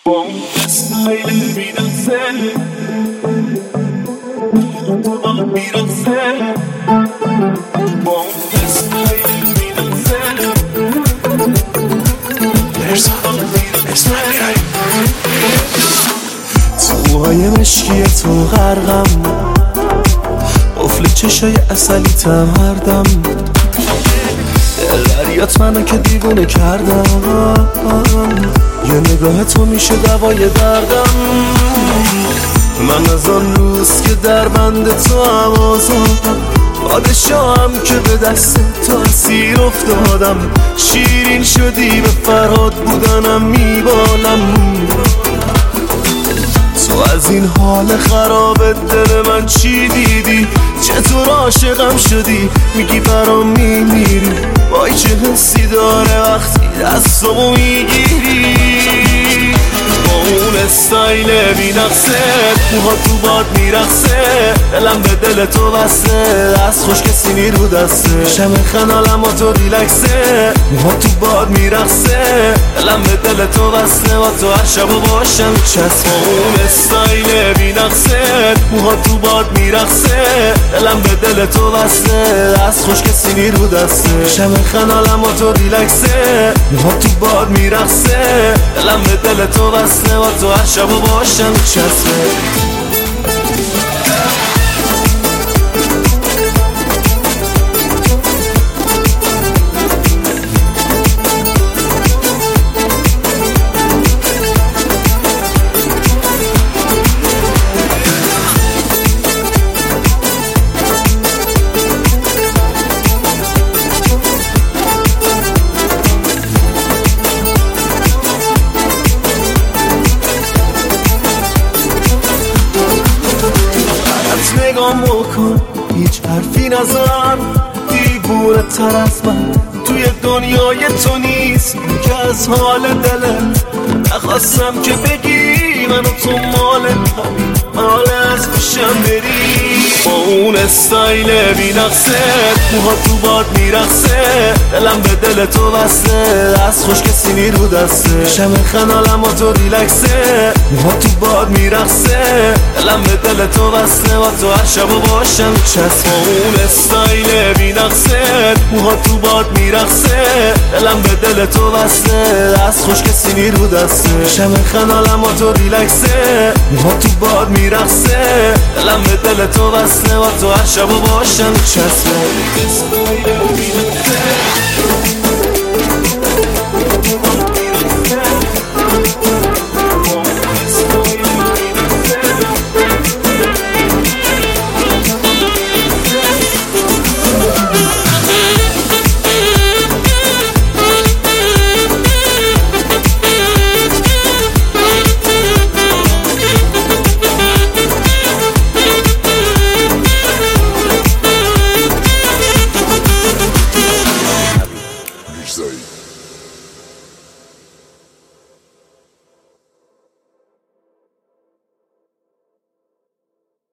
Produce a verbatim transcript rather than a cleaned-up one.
با اون اسمایل بی‌نقصه تو با میرقصه با اون اسمایل بی‌نقصه توهای مشکی تو غرقم، قفل چشای اصلی تم هردم، دریات منو که دیوونه کردم، یه نگاه تو میشه دوای دردم. من از آن روز که در بند تو هم آزادم، پادشاهم که به دست تو اسیر افتادم، شیرین شدی به فرهاد بودنم میبالم. تو از این حال خراب دل من چی دیدی؟ چطور عاشقم شدی؟ میگی برام میمیری، وای چه حسی داره وقتی دستمو میگیری. با اون استایل بی‌نقصه، موها تو باد میرقصه، دلم به دل تو بسته، دست خوش کسی نیرو دسته، شم خنالم و تو ریلکسه، موها تو باد میرقصه، دلم به دل تو بسته، با تو هر شب و باشم چسب. با اون استایل بی‌نقصه، موها تو باد میرقصه، دلم به دل تو بسته، دست خوش کسی نیرو دسته، شم خنالم و تو ریلکسه، موها تو باد میرقصه، دلم به دل تو بسته، با تو هر شب و باشم چسبه. نگام بکن، هیچ حرفی نزن، دیوونه تر از من توی دنیای تو نیست که از حال دلت نخواستم که بگی منو تو مالت، حال از پیشم بری. با اون استایل بی‌نقصه، موها تو باد میرقصه، دلم به دل تو بسته، دست خوش کسی نیرو دسته، شم خنالم و تو ریلکسه، موها تو باد میرقصه، دلم به دل تو بسته، با تو هر شب و باشم چسب. با اون استایل بی‌نقصه، موها تو باد میرقصه، دلم به دل تو بسته، دست خوش کسی نیرو دسته، شم خنالم و تو ریلکسه، موها تو باد میرقصه، دلم به دل تو بسته، با تو هر شب و باشم چسبه.